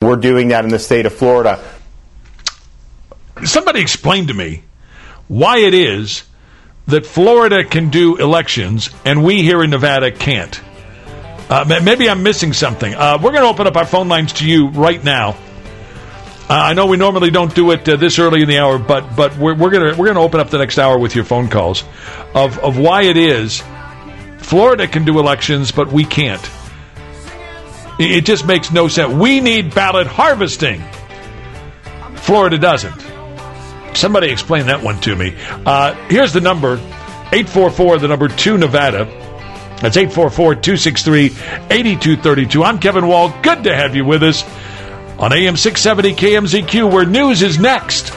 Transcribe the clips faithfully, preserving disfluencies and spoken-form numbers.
we're doing that in the state of Florida. Somebody explain to me why it is that Florida can do elections and we here in Nevada can't. Uh, maybe I'm missing something. Uh, we're going to open up our phone lines to you right now. Uh, I know we normally don't do it uh, this early in the hour, but but we're, we're going to we're going to open up the next hour with your phone calls of of why it is Florida can do elections but we can't. It just makes no sense. We need ballot harvesting. Florida doesn't. Somebody explain that one to me. Uh, here's the number, eight four four, the number two Nevada. That's eight four four, two six three, eight two three two. I'm Kevin Wall. Good to have you with us on A M six seventy K M Z Q, where news is next.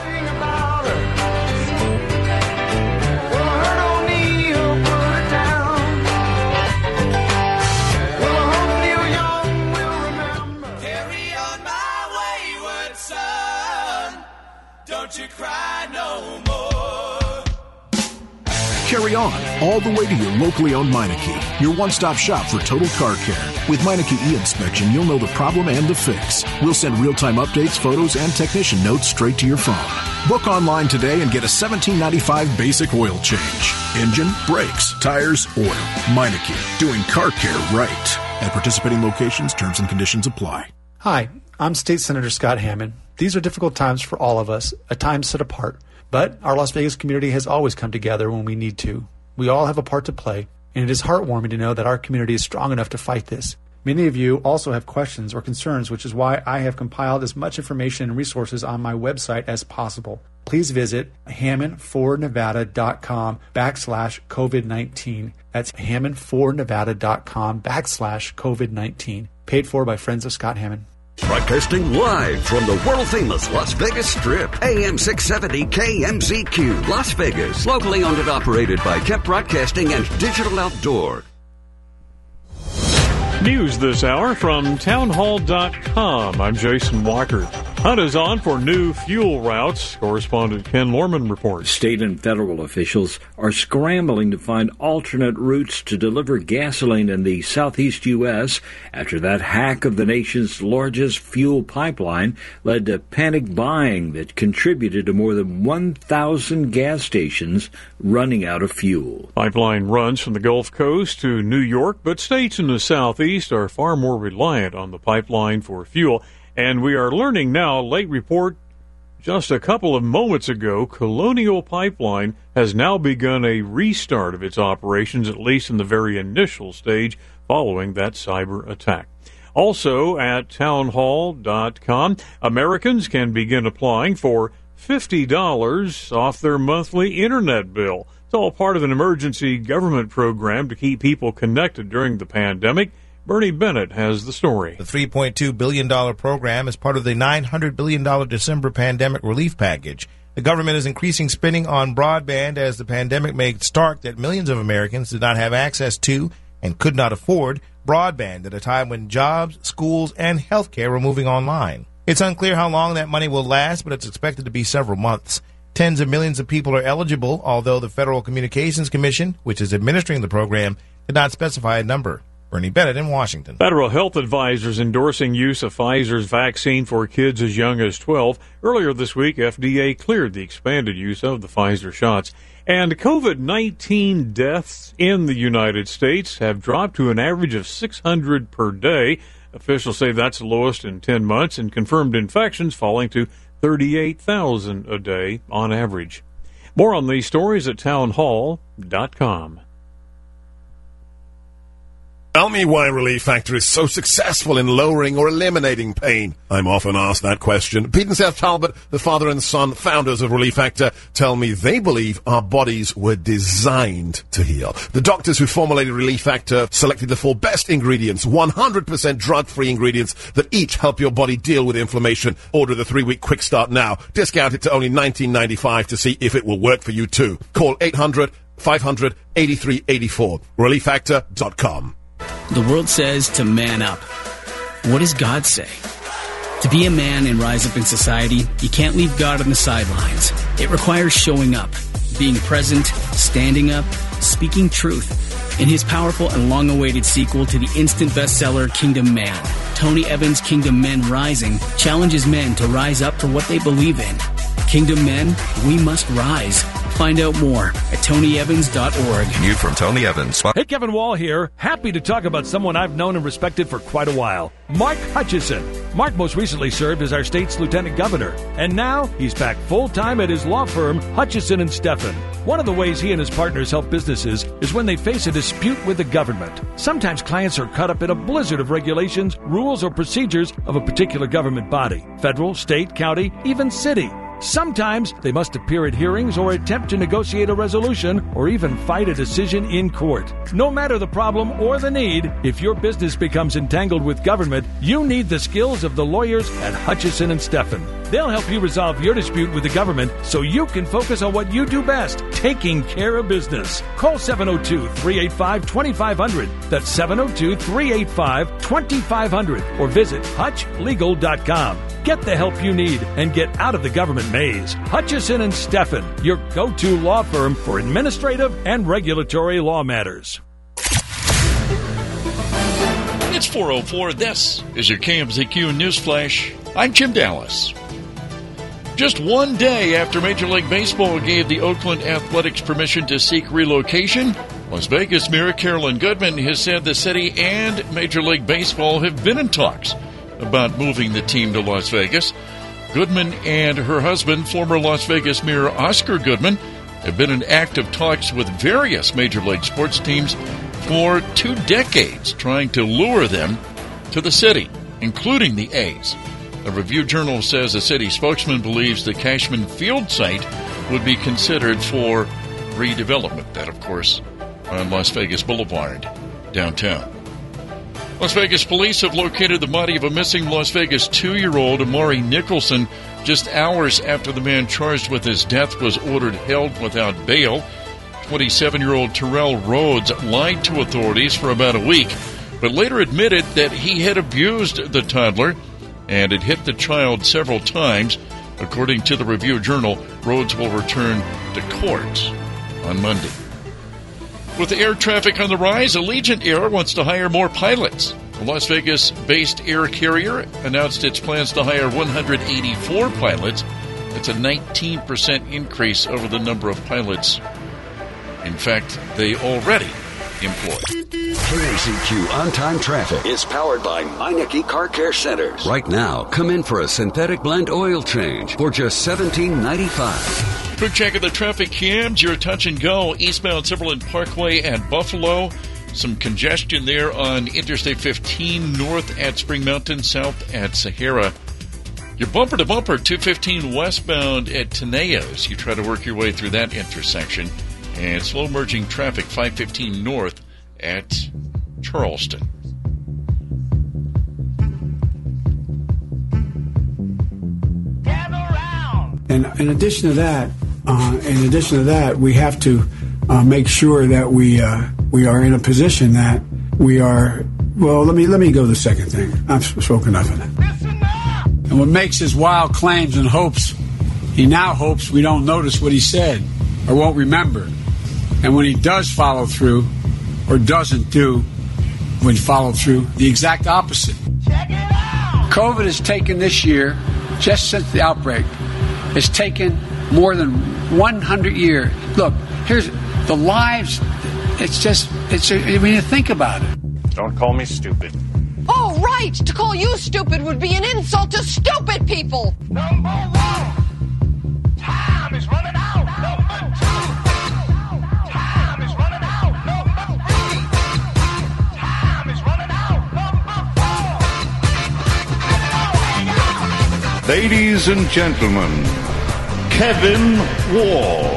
Carry on all the way to your locally owned Meineke, your one-stop shop for total car care. With Meineke e-inspection, you'll know the problem and the fix. We'll send real-time updates, photos, and technician notes straight to your phone. Book online today and get a seventeen ninety-five basic oil change. Engine, brakes, tires, oil. Meineke, doing car care right. At participating locations, terms and conditions apply. Hi, I'm State Senator Scott Hammond. These are difficult times for all of us, a time set apart. But our Las Vegas community has always come together when we need to. We all have a part to play, and it is heartwarming to know that our community is strong enough to fight this. Many of you also have questions or concerns, which is why I have compiled as much information and resources on my website as possible. Please visit hammond for nevada dot com backslash COVID nineteen. That's hammond for nevada dot com backslash COVID nineteen. Paid for by Friends of Scott Hammond. Broadcasting live from the world-famous Las Vegas Strip, A M six seventy K M Z Q, Las Vegas. Locally owned and operated by Kemp Broadcasting and Digital Outdoor. News this hour from townhall dot com. I'm Jason Walker. Hunt is on for new fuel routes. Correspondent Ken Lorman reports. State and federal officials are scrambling to find alternate routes to deliver gasoline in the southeast U S after that hack of the nation's largest fuel pipeline led to panic buying that contributed to more than one thousand gas stations running out of fuel. Pipeline runs from the Gulf Coast to New York, but states in the southeast are far more reliant on the pipeline for fuel. And we are learning now, late report just a couple of moments ago, Colonial Pipeline has now begun a restart of its operations, at least in the very initial stage, following that cyber attack. Also at townhall dot com, Americans can begin applying for fifty dollars off their monthly internet bill. It's all part of an emergency government program to keep people connected during the pandemic. Bernie Bennett has the story. The three point two billion dollars program is part of the nine hundred billion dollars December pandemic relief package. The government is increasing spending on broadband as the pandemic made stark that millions of Americans did not have access to and could not afford broadband at a time when jobs, schools, and health care were moving online. It's unclear how long that money will last, but it's expected to be several months. Tens of millions of people are eligible, although the Federal Communications Commission, which is administering the program, did not specify a number. Bernie Bennett in Washington. Federal health advisors endorsing use of Pfizer's vaccine for kids as young as twelve. Earlier this week, F D A cleared the expanded use of the Pfizer shots. And COVID nineteen deaths in the United States have dropped to an average of six hundred per day. Officials say that's the lowest in ten months, and confirmed infections falling to thirty-eight thousand a day on average. More on these stories at townhall dot com. Tell me why Relief Factor is so successful in lowering or eliminating pain. I'm often asked that question. Pete and Seth Talbot, the father and son founders of Relief Factor, tell me they believe our bodies were designed to heal. The doctors who formulated Relief Factor selected the four best ingredients, one hundred percent drug-free ingredients that each help your body deal with inflammation. Order the three-week quick start now. Discount it to only nineteen ninety-five to see if it will work for you too. Call eight hundred, five hundred, eighty-three eighty-four. relief factor dot com. The world says to man up. What does God say? To be a man and rise up in society, you can't leave God on the sidelines. It requires showing up, being present, standing up, speaking truth. In his powerful and long-awaited sequel to the instant bestseller Kingdom Man, Tony Evans' Kingdom Men Rising challenges men to rise up for what they believe in. Kingdom Men, we must rise. Find out more at tony evans dot org. New from Tony Evans. Hey, Kevin Wall here. Happy to talk about someone I've known and respected for quite a while. Mark Hutchison. Mark most recently served as our state's lieutenant governor, and now he's back full-time at his law firm, Hutchison and Steffen. One of the ways he and his partners help businesses is when they face a dispute with the government. Sometimes clients are caught up in a blizzard of regulations, rules, or procedures of a particular government body, federal, state, county, even city. Sometimes they must appear at hearings or attempt to negotiate a resolution or even fight a decision in court. No matter the problem or the need, if your business becomes entangled with government, you need the skills of the lawyers at Hutchison and Steffen. They'll help you resolve your dispute with the government so you can focus on what you do best, taking care of business. Call seven oh two, three eight five, two five zero zero. That's seven oh two, three eight five, two five zero zero. Or visit hutch legal dot com. Get the help you need and get out of the government maze. Hutchison and Steffen, your go-to law firm for administrative and regulatory law matters. It's four oh four. This is your K M Z Q News Flash. I'm Jim Dallas. Just one day after Major League Baseball gave the Oakland Athletics permission to seek relocation, Las Vegas Mayor Carolyn Goodman has said the city and Major League Baseball have been in talks about moving the team to Las Vegas. Goodman and her husband, former Las Vegas Mayor Oscar Goodman, have been in active talks with various Major League sports teams for two decades, trying to lure them to the city, including the A's. A Review Journal says a city spokesman believes the Cashman Field site would be considered for redevelopment. That, of course, on Las Vegas Boulevard, downtown. Las Vegas police have located the body of a missing Las Vegas two-year-old Amari Nicholson just hours after the man charged with his death was ordered held without bail. twenty-seven-year-old Terrell Rhodes lied to authorities for about a week, but later admitted that he had abused the toddler and had hit the child several times. According to the Review Journal, Rhodes will return to court on Monday. With air traffic on the rise, Allegiant Air wants to hire more pilots. The Las Vegas-based air carrier announced its plans to hire one hundred eighty-four pilots. That's a nineteen percent increase over the number of pilots, in fact, they already employ. K M Z Q On-Time Traffic is powered by Meineke Car Care Centers. Right now, come in for a synthetic blend oil change for just seventeen ninety-five. Quick check of the traffic cams. Your touch and go eastbound Summerlin Parkway at Buffalo. Some congestion there on Interstate fifteen north at Spring Mountain, south at Sahara. Your bumper to bumper two fifteen westbound at Teneos. You try to work your way through that intersection. And slow merging traffic five fifteen north at Charleston. And in addition to that, uh, in addition to that, we have to uh, make sure that we uh, we are in a position that we are. Well, let me let me go to the second thing. I've spoken enough of that. And what makes his wild claims and hopes, he now hopes we don't notice what he said or won't remember. And when he does follow through or doesn't do when followed through, the exact opposite. Check it out. COVID has taken this year, just since the outbreak, it's taken more than one hundred years. Look, here's the lives. It's just, it's. I mean, think about it. Don't call me stupid. Oh, right. To call you stupid would be an insult to stupid people. Number one. Time is running out. Number two. Time is running out. Number three. Time is running out. Number four. Ladies and gentlemen, Kevin Wall.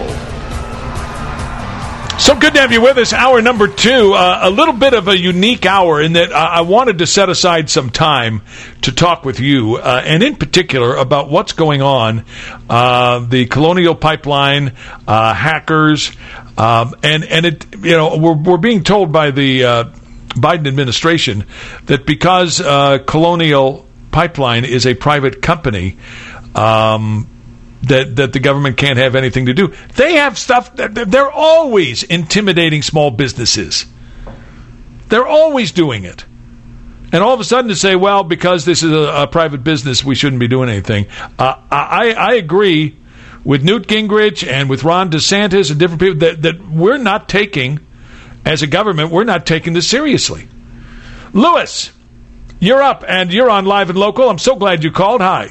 So good to have you with us. Hour number two, uh, a little bit of a unique hour in that uh, I wanted to set aside some time to talk with you, uh, and in particular about what's going on, uh, the Colonial Pipeline, uh, hackers, um, and and it, you know, we're we're being told by the uh, Biden administration that because uh, Colonial Pipeline is a private company, um, that that the government can't have anything to do. They have stuff that they're always intimidating small businesses. They're always doing it. And all of a sudden to say, well, because this is a, a private business, we shouldn't be doing anything. Uh, I, I agree with Newt Gingrich and with Ron DeSantis and different people that, that we're not taking, as a government, we're not taking this seriously. Lewis, you're up, and you're on Live and Local. I'm so glad you called. Hi.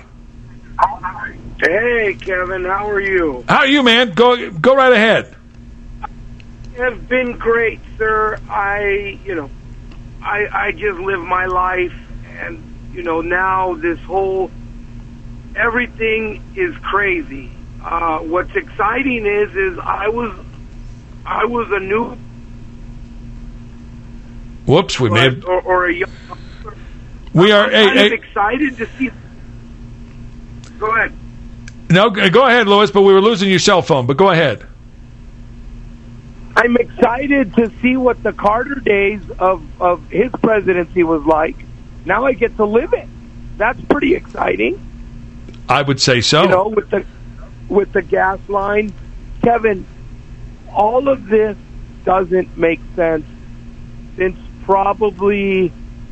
Hey, Kevin. How are you? How are you, man? Go go right ahead. Have been great, sir. I, you know, I I just live my life, and you know now this whole everything is crazy. Uh, what's exciting is is I was I was a new. Whoops, we may have. Or, or a young. We are. I'm Hey, kind hey, of excited to see. Go ahead. no, go ahead, Lewis. But we were losing your cell phone. But go ahead. I'm excited to see what the Carter days of, of his presidency was like. Now I get to live it. That's pretty exciting. I would say so. You know, with the with the gas line, Kevin. All of this doesn't make sense since probably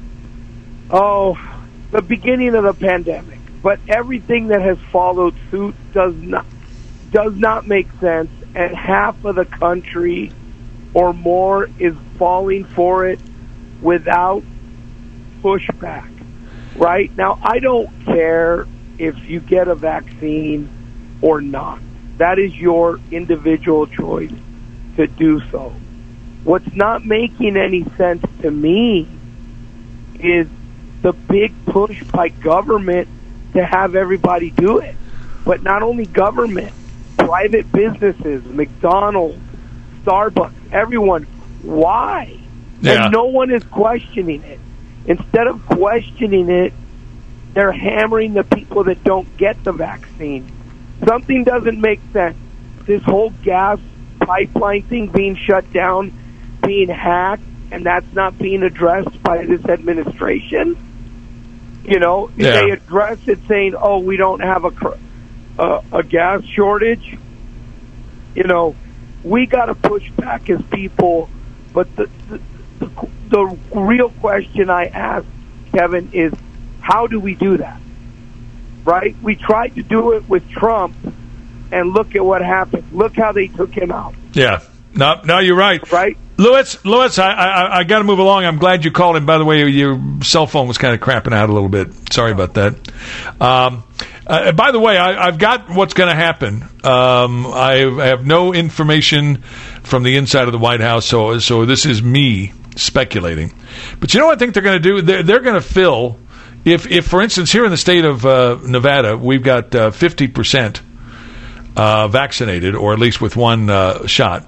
oh the beginning of the pandemic. But everything that has followed suit does not does not make sense. And half of the country or more is falling for it without pushback. Right? Now, I don't care if you get a vaccine or not. That is your individual choice to do so. What's not making any sense to me is the big push by government to have everybody do it. But not only government, private businesses, McDonald's, Starbucks, everyone. Why? Yeah. And no one is questioning it. Instead of questioning it, they're hammering the people that don't get the vaccine. Something doesn't make sense. This whole gas pipeline thing being shut down, being hacked, and that's not being addressed by this administration. You know, if Yeah. they address it saying, oh, we don't have a, cr- uh, a gas shortage, you know, we got to push back as people. But the, the, the, the real question I ask, Kevin, is how do we do that? Right? We tried to do it with Trump, and look at what happened. Look how they took him out. Yeah. No, no, you're right. Right? Lewis, Lewis, I, I, I got to move along. I'm glad you called. And by the way, your cell phone was kind of crapping out a little bit. Sorry about that. Um, uh, by the way, I, I've got what's going to happen. Um, I, I have no information from the inside of the White House, so so this is me speculating. But you know what I think they're going to do? They're, they're going to fill. If, if, for instance, here in the state of uh, Nevada, we've got uh, fifty percent uh, vaccinated, or at least with one uh, shot.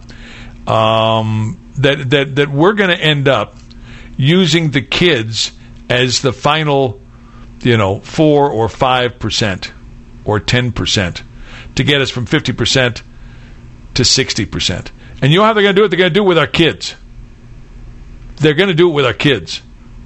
Um, that that that we're going to end up using the kids as the final, you know, four or five percent or ten percent to get us from fifty percent to sixty percent. And you know how they're going to do it? They're going to do it with our kids. They're going to do it with our kids.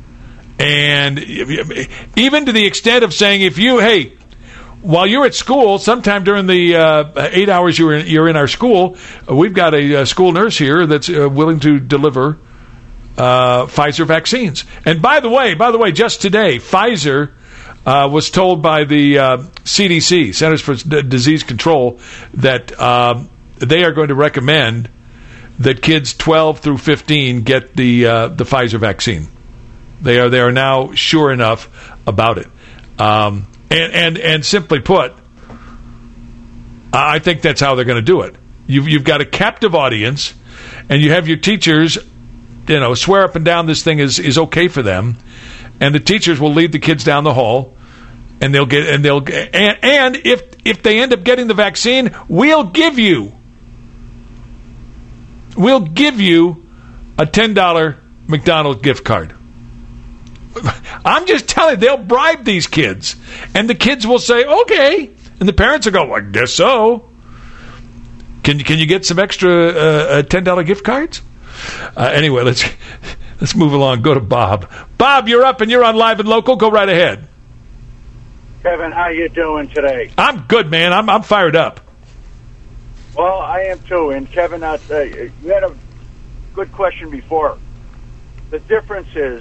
And even to the extent of saying, if you, hey, while you're at school, sometime during the uh, eight hours you're in, you're in our school, uh, we've got a, a school nurse here that's uh, willing to deliver uh, Pfizer vaccines. And by the way, by the way, just today, Pfizer uh, was told by the uh, C D C, Centers for D- Disease Control, that um, they are going to recommend that kids twelve through fifteen get the uh, the Pfizer vaccine. They are they are now sure enough about it. Um, And, and and simply put, I think that's how they're going to do it. You've you've got a captive audience, and you have your teachers, you know, swear up and down this thing is, is okay for them, and the teachers will lead the kids down the hall, and they'll get and they'll and, and if if they end up getting the vaccine, we'll give you we'll give you a ten dollar McDonald's gift card. I'm just telling you, they'll bribe these kids. And the kids will say, okay. And the parents will go, well, I guess so. Can you, can you get some extra uh, ten dollar gift cards? Uh, anyway, let's let's move along. Go to Bob. Bob, you're up and you're on Live and Local. Go right ahead. Kevin, how you doing today? I'm good, man. I'm I'm fired up. Well, I am too. And Kevin, uh, you had a good question before. The difference is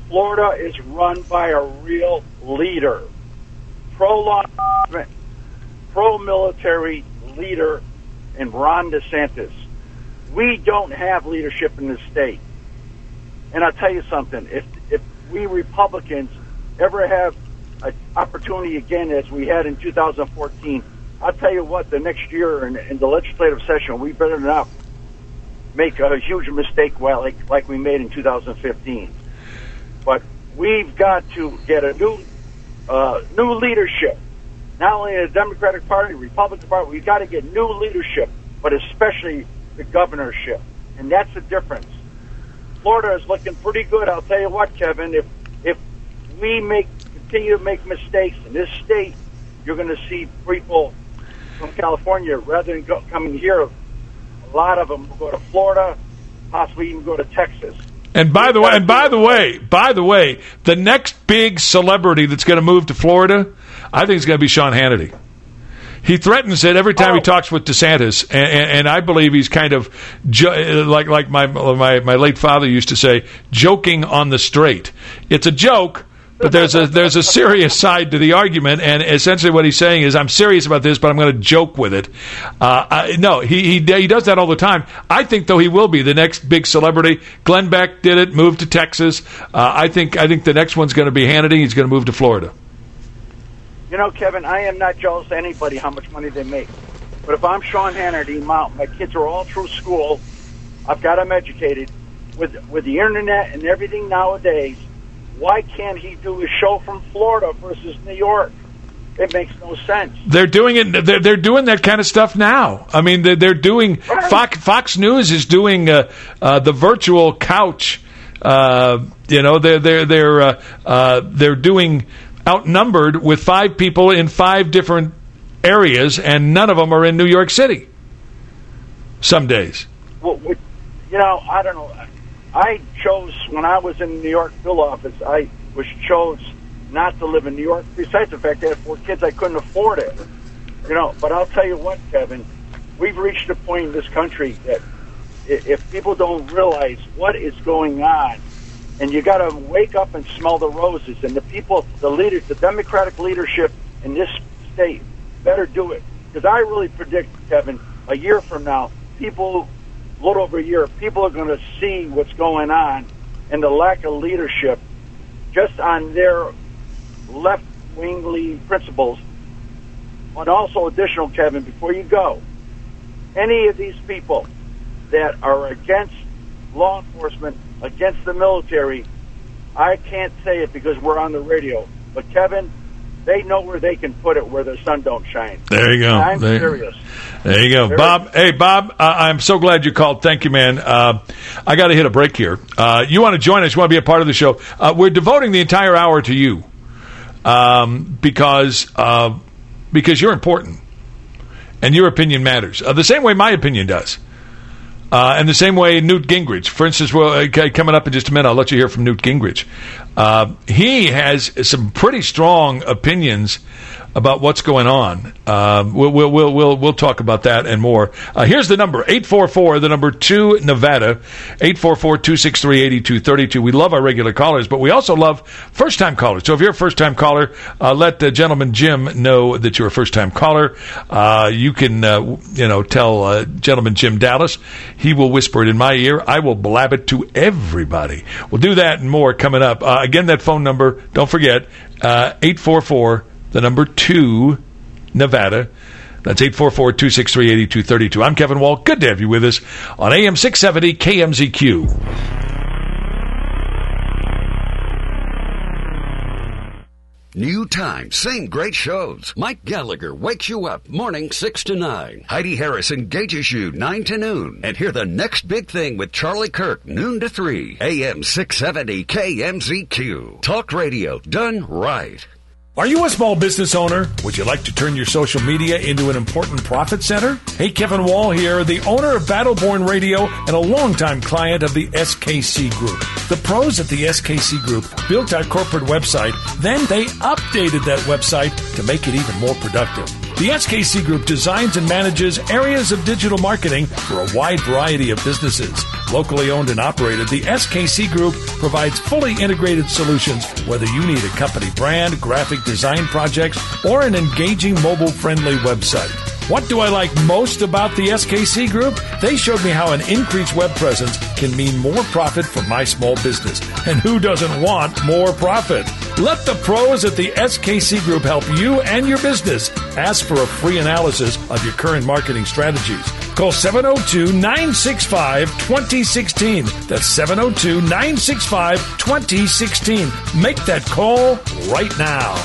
Florida is run by a real leader, pro-law enforcement, pro-military leader in Ron DeSantis. We don't have leadership in this state. And I'll tell you something, if if we Republicans ever have an opportunity again as we had in two thousand fourteen, I'll tell you what, the next year in, in the legislative session, we better not make a huge mistake well, like, like we made in two thousand fifteen. But we've got to get a new uh, new leadership. Not only the Democratic Party, Republican Party, we've got to get new leadership, but especially the governorship. And that's the difference. Florida is looking pretty good. I'll tell you what, Kevin, if if we make continue to make mistakes in this state, you're going to see people from California, rather than go, coming here, a lot of them will go to Florida, possibly even go to Texas. And by the way, and by the way, by the way, the next big celebrity that's going to move to Florida, I think it's going to be Sean Hannity. He threatens it every time oh. he talks with DeSantis, and, and, and I believe he's kind of jo- like like my, my my late father used to say, joking on the straight. It's a joke, but there's a there's a serious side to the argument, and essentially what he's saying is, I'm serious about this, but I'm going to joke with it. Uh, I, no, he, he he does that all the time. I think though he will be the next big celebrity. Glenn Beck did it, moved to Texas. Uh, I think I think the next one's going to be Hannity. He's going to move to Florida. You know, Kevin, I am not jealous of anybody how much money they make. But if I'm Sean Hannity, my, my kids are all through school. I've got them educated. With with the internet and everything nowadays, why can't he do a show from Florida versus New York? It makes no sense. They're doing it. They're, they're doing that kind of stuff now. I mean, they're, they're doing. Right. Fox, Fox News is doing uh, uh, the virtual couch. Uh, you know, they're they're they're uh, uh, they're doing. Outnumbered with five people in five different areas, and none of them are in New York City. Some days. Well, you know, I don't know. I chose, when I was in the New York Bill office, I was chose not to live in New York, besides the fact that I had four kids, I couldn't afford it. You know, but I'll tell you what, Kevin, we've reached a point in this country that if people don't realize what is going on, and you got to wake up and smell the roses. And the people, the leaders, the Democratic leadership in this state better do it. Because I really predict, Kevin, a year from now, people, a little over a year, people are going to see what's going on and the lack of leadership just on their left-wingly principles. And also additional, Kevin, before you go, any of these people that are against law enforcement, against the military, I can't say it because we're on the radio. But, Kevin, they know where they can put it where the sun don't shine. There you go. And I'm there, serious. There you go. Very Bob, hey, Bob, uh, I'm so glad you called. Thank you, man. Uh, I got to hit a break here. Uh, you want to join us, you want to be a part of the show. Uh, we're devoting the entire hour to you um, because uh, because you're important and your opinion matters. Uh, the same way my opinion does. Uh, and the same way Newt Gingrich, for instance, well, okay, coming up in just a minute, I'll let you hear from Newt Gingrich. Uh, he has some pretty strong opinions about what's going on. Uh, we'll, we'll, we'll, we'll, we'll talk about that and more. Uh, here's the number, eight four four, the number two, Nevada, eight four four, two six three, eight two three two. We love our regular callers, but we also love first-time callers. So if you're a first-time caller, uh, let uh, Gentleman Jim know that you're a first-time caller. Uh, you can, uh, you know, tell uh, Gentleman Jim Dallas. He will whisper it in my ear. I will blab it to everybody. We'll do that and more coming up. Uh, again, that phone number, don't forget, uh, eight four four, the number two, Nevada. That's eight four four, two six three, eight two three two. I'm Kevin Wall. Good to have you with us on A M six seventy K M Z Q. New time, same great shows. Mike Gallagher wakes you up morning six to nine. Heidi Harris engages you nine to noon. And hear the next big thing with Charlie Kirk noon to three. A M six seventy K M Z Q. Talk radio done right. Are you a small business owner? Would you like to turn your social media into an important profit center? Hey, Kevin Wall here, the owner of Battleborn Radio and a longtime client of the S K C Group. The pros at the S K C Group built our corporate website, then they updated that website to make it even more productive. The S K C Group designs and manages areas of digital marketing for a wide variety of businesses. Locally owned and operated, the S K C Group provides fully integrated solutions whether you need a company brand, graphic design projects, or an engaging mobile-friendly website. What do I like most about the S K C Group? They showed me how an increased web presence can mean more profit for my small business. And who doesn't want more profit? Let the pros at the S K C Group help you and your business. Ask for a free analysis of your current marketing strategies. Call seven oh two, nine six five, two oh one six. That's seven oh two, nine six five, two oh one six. Make that call right now.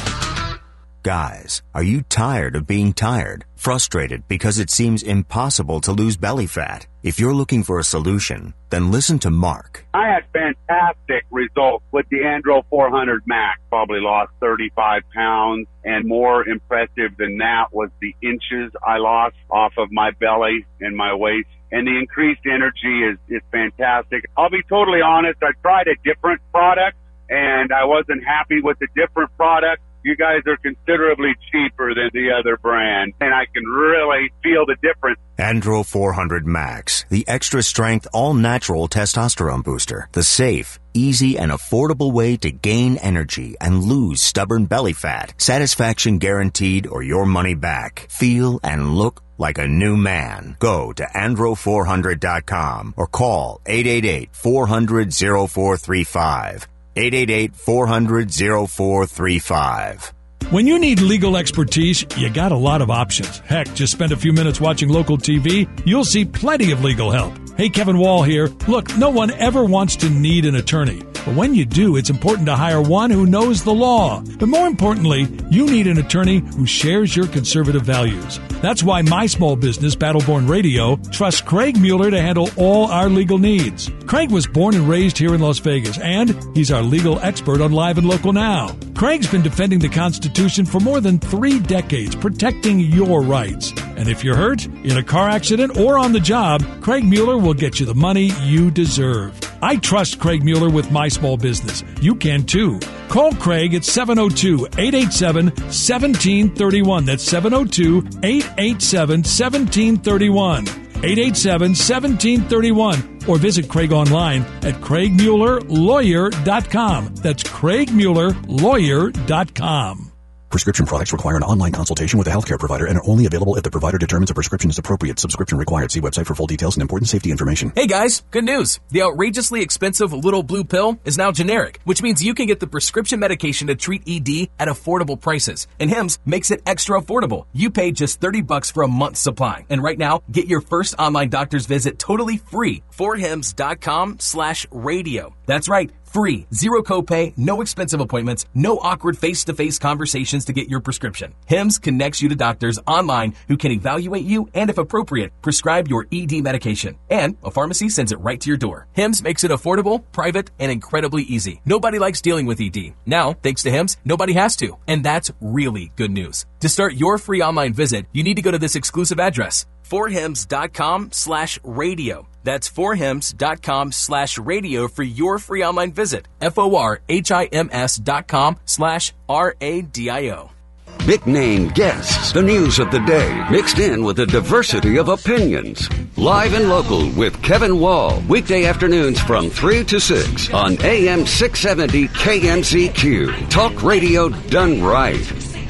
Guys, are you tired of being tired? Frustrated because it seems impossible to lose belly fat? If you're looking for a solution, then listen to Mark. I had fantastic results with the Andro four hundred Max. Probably lost thirty-five pounds, and more impressive than that was the inches I lost off of my belly and my waist. And the increased energy is, is fantastic. I'll be totally honest, I tried a different product, and I wasn't happy with the different product. You guys are considerably cheaper than the other brand, and I can really feel the difference. Andro four hundred Max, the extra strength, all natural testosterone booster. The safe, easy, and affordable way to gain energy and lose stubborn belly fat. Satisfaction guaranteed or your money back. Feel and look like a new man. Go to andro four hundred dot com or call eight eight eight, four hundred, oh four three five. eight eight eight, four hundred, oh four three five. When you need legal expertise, you got a lot of options. Heck, just spend a few minutes watching local T V. You'll see plenty of legal help. Hey, Kevin Wall here. Look, no one ever wants to need an attorney. But when you do, it's important to hire one who knows the law. But more importantly, you need an attorney who shares your conservative values. That's why my small business, Battleborn Radio, trusts Craig Mueller to handle all our legal needs. Craig was born and raised here in Las Vegas, and he's our legal expert on Live and Local Now. Craig's been defending the Constitution for more than three decades, protecting your rights. And if you're hurt, in a car accident, or on the job, Craig Mueller will get you the money you deserve. I trust Craig Mueller with my small business. You can too. Call Craig at seven oh two, eight eight seven, one seven three one. That's seven oh two, eight eight seven, one seven three one. eight eight seven, one seven three one. Or visit Craig online at craig mueller lawyer dot com. That's craig mueller lawyer dot com. Prescription products require an online consultation with a healthcare provider and are only available if the provider determines a prescription is appropriate. Subscription required. See website for full details and important safety information. Hey guys, good news. The outrageously expensive little blue pill is now generic, which means you can get the prescription medication to treat E D at affordable prices. And Hims makes it extra affordable. You pay just thirty bucks for a month's supply. And right now, get your first online doctor's visit totally free. four hims dot com slash radio. That's right. Free, zero copay, no expensive appointments, no awkward face-to-face conversations to get your prescription. Hims connects you to doctors online who can evaluate you and, if appropriate, prescribe your E D medication. And a pharmacy sends it right to your door. Hims makes it affordable, private, and incredibly easy. Nobody likes dealing with E D. Now, thanks to Hims, nobody has to. And that's really good news. To start your free online visit, you need to go to this exclusive address, four hims dot com slash radio. That's four hims dot com slash radio for your free online visit. F O R H I M S dot com slash R A D I O. Big name guests, the news of the day, mixed in with a diversity of opinions. Live and Local with Kevin Wall, weekday afternoons from three to six on A M six seventy K N Z Q. Talk radio done right.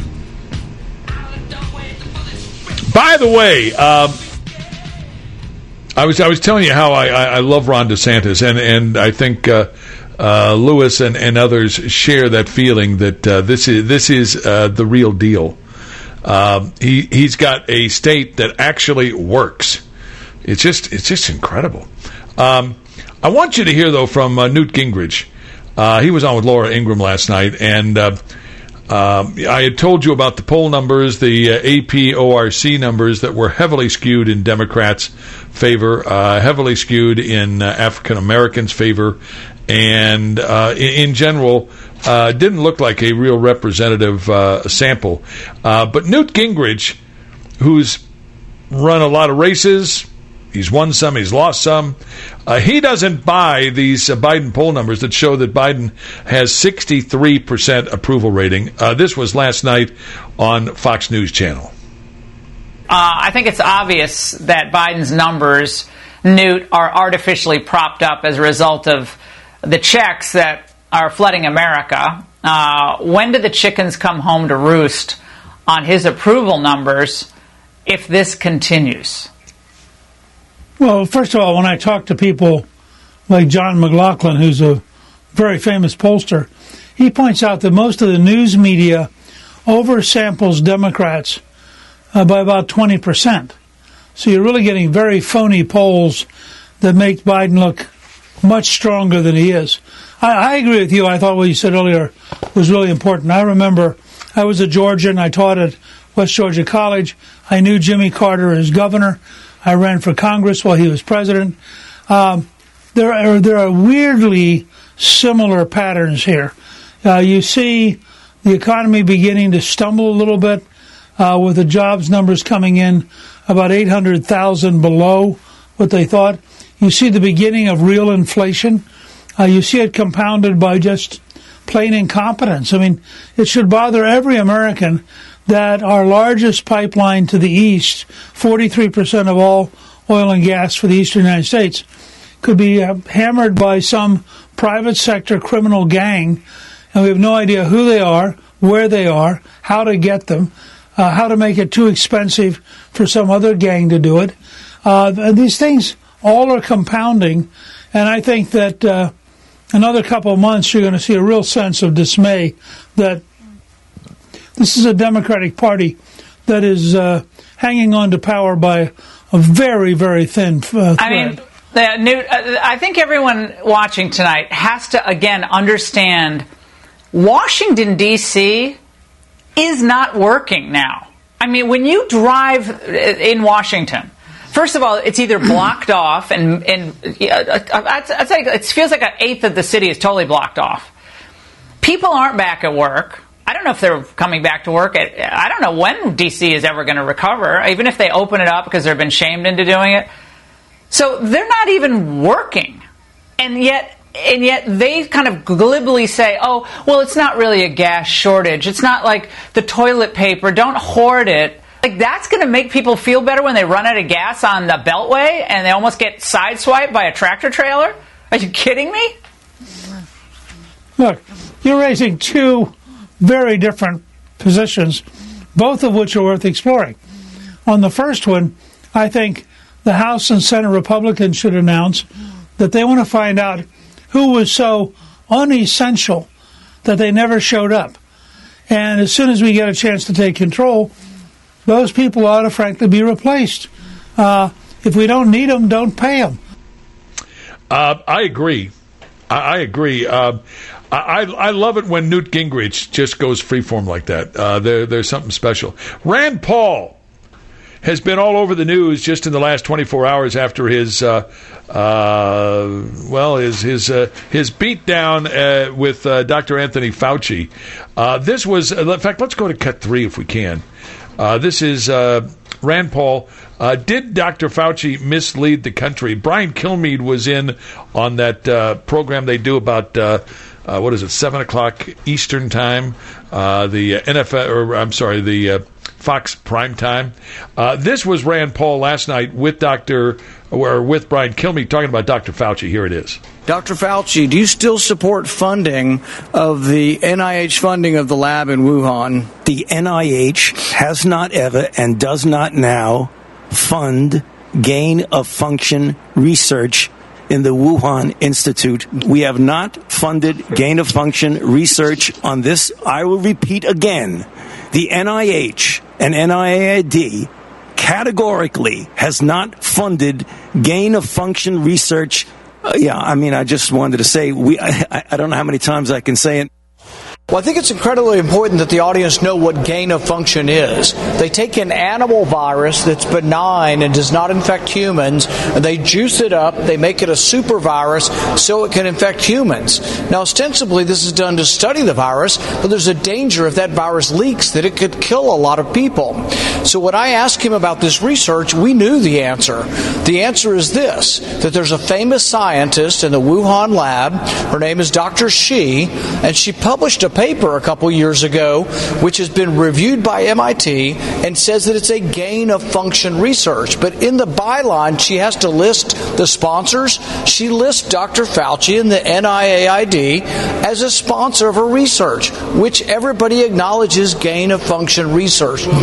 By the way, um, I was I was telling you how I, I, I love Ron DeSantis, and, and I think uh, uh, Lewis and, and others share that feeling that uh, this is this is uh, the real deal. Uh, he he's got a state that actually works. It's just it's just incredible. Um, I want you to hear though from uh, Newt Gingrich. Uh, he was on with Laura Ingraham last night, and uh, uh, I had told you about the poll numbers, the uh, A P O R C numbers that were heavily skewed in Democrats' favor, uh, heavily skewed in uh, African Americans' favor, and uh, in, in general, uh, didn't look like a real representative uh, sample. Uh, but Newt Gingrich, who's run a lot of races, he's won some, he's lost some. Uh, he doesn't buy these uh, Biden poll numbers that show that Biden has sixty-three percent approval rating. Uh, this was last night on Fox News Channel. Uh, I think it's obvious that Biden's numbers Newt, are artificially propped up as a result of the checks that are flooding America. Uh, when do the chickens come home to roost on his approval numbers if this continues? Well, first of all, when I talk to people like John McLaughlin, who's a very famous pollster, he points out that most of the news media oversamples Democrats uh, by about twenty percent. So you're really getting very phony polls that make Biden look much stronger than he is. I, I agree with you. I thought what you said earlier was really important. I remember I was a Georgian. I taught at West Georgia College. I knew Jimmy Carter as governor. I ran for Congress while he was president. Um, there are there are weirdly similar patterns here. Uh, you see the economy beginning to stumble a little bit uh, with the jobs numbers coming in about eight hundred thousand below what they thought. You see the beginning of real inflation. Uh, you see it compounded by just plain incompetence. I mean, it should bother every American that our largest pipeline to the east, forty-three percent of all oil and gas for the eastern United States, could be uh, hammered by some private sector criminal gang, and we have no idea who they are, where they are, how to get them, uh, how to make it too expensive for some other gang to do it. Uh, and these things all are compounding, and I think that uh, another couple of months you're going to see a real sense of dismay that this is a Democratic Party that is uh, hanging on to power by a very, very thin uh, thread. I mean, the, Newt, uh, I think everyone watching tonight has to, again, understand Washington, D C is not working now. I mean, when you drive in Washington, first of all, it's either blocked off, and, and uh, I'd, I'd say it feels like an eighth of the city is totally blocked off. People aren't back at work. I don't know if they're coming back to work. I don't know when D C is ever going to recover, even if they open it up because they've been shamed into doing it. So they're not even working. And yet, and yet they kind of glibly say, oh, well, it's not really a gas shortage. It's not like the toilet paper. Don't hoard it. Like, that's going to make people feel better when they run out of gas on the Beltway and they almost get sideswiped by a tractor trailer? Are you kidding me? Look, you're raising two very different positions, both of which are worth exploring. On the first one, I think the House and Senate Republicans should announce that they want to find out who was so unessential that they never showed up. And as soon as we get a chance to take control, those people ought to frankly be replaced. Uh, if we don't need them, don't pay them. Uh, I agree. I, I agree. Uh, I, I love it when Newt Gingrich just goes freeform like that. Uh, there, there's something special. Rand Paul has been all over the news just in the last twenty-four hours after his, uh, uh, well, his his uh, his beatdown uh, with uh, Doctor Anthony Fauci. Uh, this was, in fact, let's go to cut three if we can. Uh, this is uh, Rand Paul. Uh, did Doctor Fauci mislead the country? Brian Kilmeade was in on that uh, program they do about. Uh, Uh, what is it, seven o'clock Eastern time, uh, the N F L, or I'm sorry, the uh, Fox prime time. Uh, this was Rand Paul last night with Doctor or with Brian Kilmeade talking about Doctor Fauci. Here it is. Doctor Fauci, do you still support funding of the N I H funding of the lab in Wuhan? The N I H has not ever and does not now fund gain of function research in the Wuhan Institute. We have not funded gain of function research on this. I will repeat again. The N I H and N I A I D categorically has not funded gain of function research. Uh, yeah, I mean, I just wanted to say, we. I, I don't know how many times I can say it. Well, I think it's incredibly important that the audience know what gain of function is. They take an animal virus that's benign and does not infect humans, and they juice it up, they make it a super virus so it can infect humans. Now, ostensibly, this is done to study the virus, but there's a danger if that virus leaks that it could kill a lot of people. So when I asked him about this research, we knew the answer. The answer is this, that there's a famous scientist in the Wuhan lab. Her name is Doctor Shi, and she published a paper a couple years ago which has been reviewed by M I T and says that it's a gain of function research. But in the byline, she has to list the sponsors. She lists Doctor Fauci and the N I A I D as a sponsor of her research, which everybody acknowledges gain of function research.